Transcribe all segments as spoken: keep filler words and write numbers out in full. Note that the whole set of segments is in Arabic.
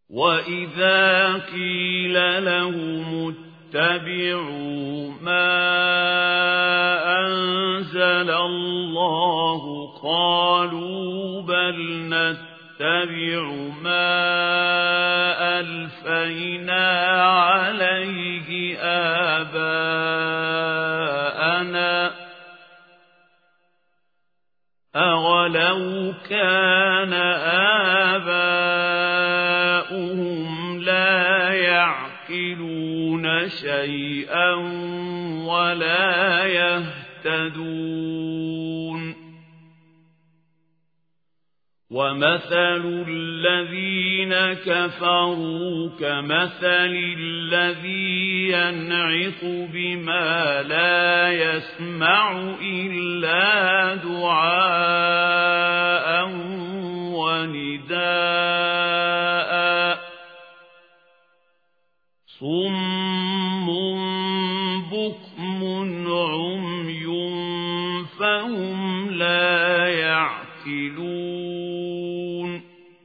وَإِذَا قِيلَ لَهُمُ اتَّبِعُوا مَا أَنزَلَ اللَّهُ قَالُوا بَلْ نَتَّبِعُ مَا أَلْفَيْنَا عَلَيْهِ آبَاءَنَا أَوَلَوْ كَانَ آبَاؤُهُمْ لَا يَعْقِلُونَ شَيْئًا وَلَا يَهْتَدُونَ وَمَثَلُ الَّذِينَ كَفَرُوا كَمَثَلِ الَّذِي يَنْعِقُ بِمَا لَا يَسْمَعُ إِلَّا دُعَاءً وَنِدَاءً صُمٌّ بُكْمٌ عُمْيٌ فَهُمْ لَا يَعْقِلُونَ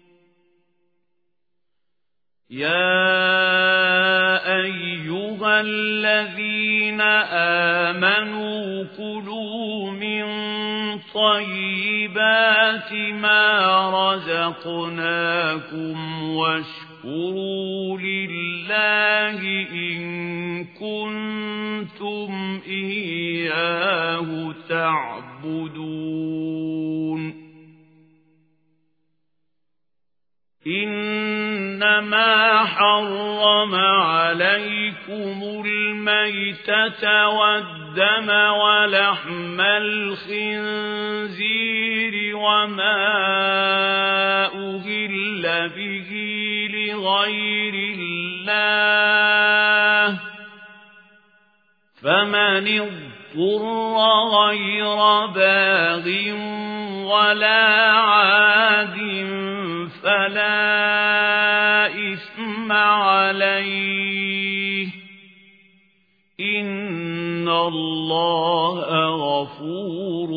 يَا أَيُّهَا الَّذِينَ آمَنُوا كُلُوا مِن طَيِّبَاتِ مَا رَزَقْنَاكُمْ وَاشْكُرُوا لِلَّهِ إِن كُنتُمْ إِيَّاهُ تَعْبُدُونَ إِنَّمَا حَرَّمَ عَلَيْكُمُ الْمَيْتَةَ وَالدَّمَ وَلَحْمَ الْخِنزِيرِ وَمَا أُهِلَّ بِهِ لِغَيْرِ اللَّهِ فَمَنِ اضْطُرَّ غَيْرَ بَاغٍ وَلَا عَادٍ فَلَا إِثْمَ عَلَيْهِ إِنَّ اللَّهَ غَفُورٌ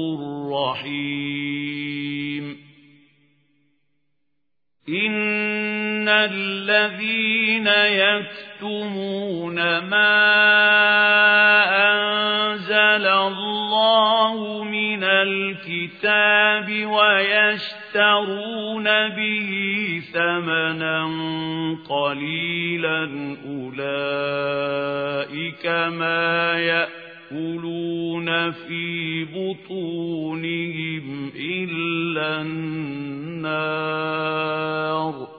رَّحِيمٌ إِنَّ الَّذِينَ يَكْتُمُونَ مَا أَنزَلَ اللَّهُ مِنَ الْكِتَابِ وَيَشْتَرُونَ بِهِ ثَمَنًا قَلِيلًا أُولَئِكَ مَا يَأْكُلُونَ فِي بُطُونِهِمْ إِلَّا النَّارَ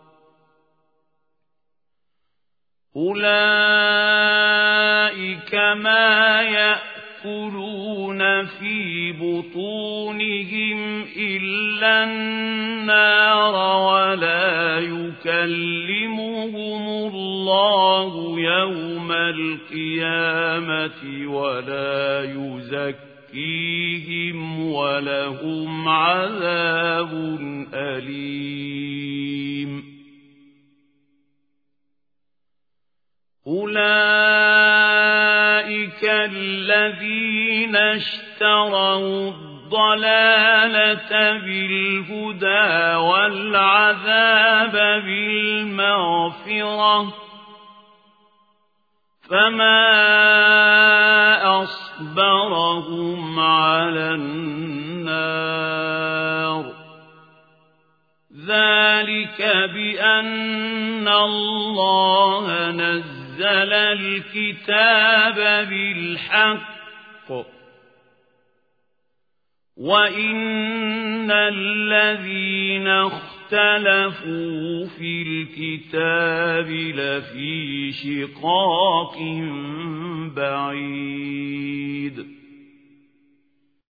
أُولَئِكَ مَا يَأْكُلُونَ فِي بُطُونِهِمْ إِلَّا النَّارَ وَلَا يُكَلِّمُهُمُ اللَّهُ يَوْمَ الْقِيَامَةِ وَلَا يُزَكِّيهِمْ وَلَهُمْ عَذَابٌ أَلِيمٌ أُولَئِكَ الَّذِينَ اشْتَرَوُا الضَّلَالَةَ بِالْهُدَى وَالْعَذَابَ بِالْمَغْفِرَةِ فَمَا أَصْبَرَهُمْ عَلَى النَّارِ ذَلِكَ بِأَنَّ اللَّهَ نَزَّلَ الْكِتَابَ بِالْحَقِّ وَإِنَّ الَّذِينَ اخْتَلَفُوا فِي الْكِتَابِ لَفِي شِقَاقٍ بَعِيدٍ